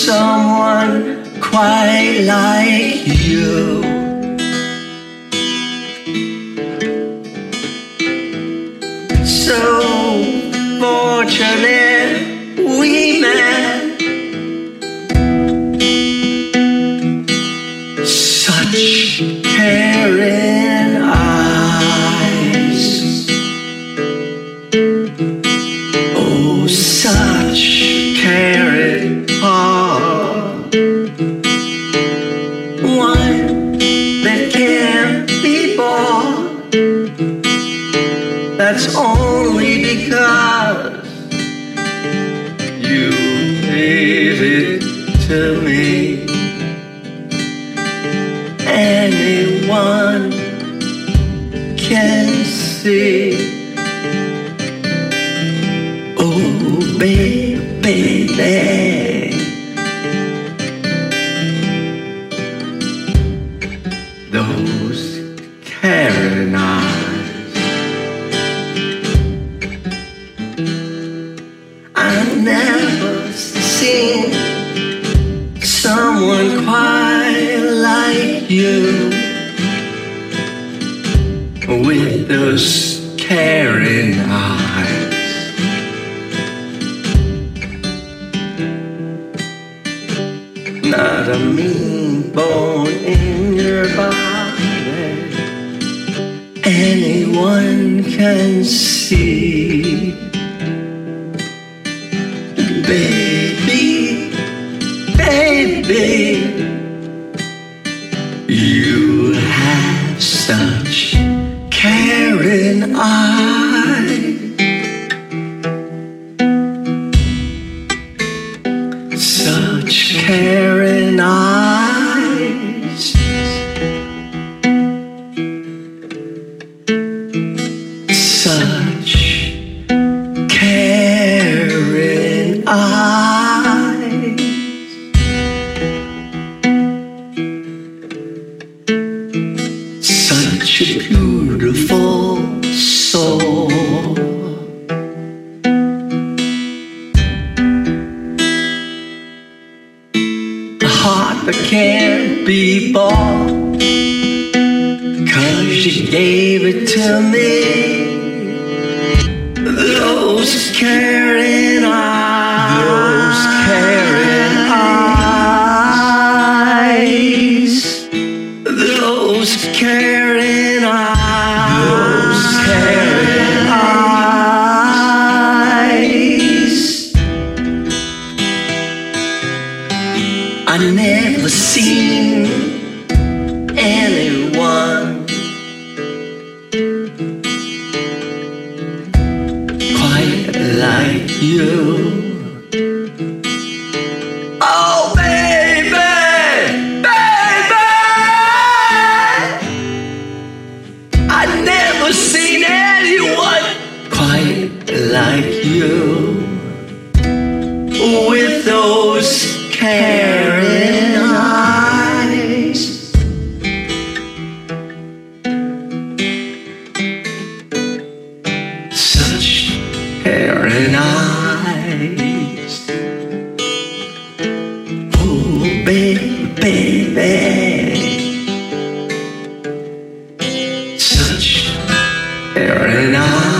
someone quite like you. So fortunate we met. Such caring eyes. Oh, such caring heart. One that can't be bought. That's only because you gave it to me. Anyone can see. Oh, baby, those caring eyes. I've never seen someone quite like you, with those caring eyes. Not a mean bone in your body, anyone can see. Baby, baby, you have such caring eyes. Such caring eyes. Such caring eyes. Such a beautiful soul. A heart that can't be bought, 'cause you gave it to me. Those caring eyes. Those caring eyes. Those caring eyes. Those caring eyes. I never seen anyone quite like you. Oh, baby, baby, I've never seen anyone quite like you, with those caring eyes. Such caring eyes. Oh, baby, such caring eyes.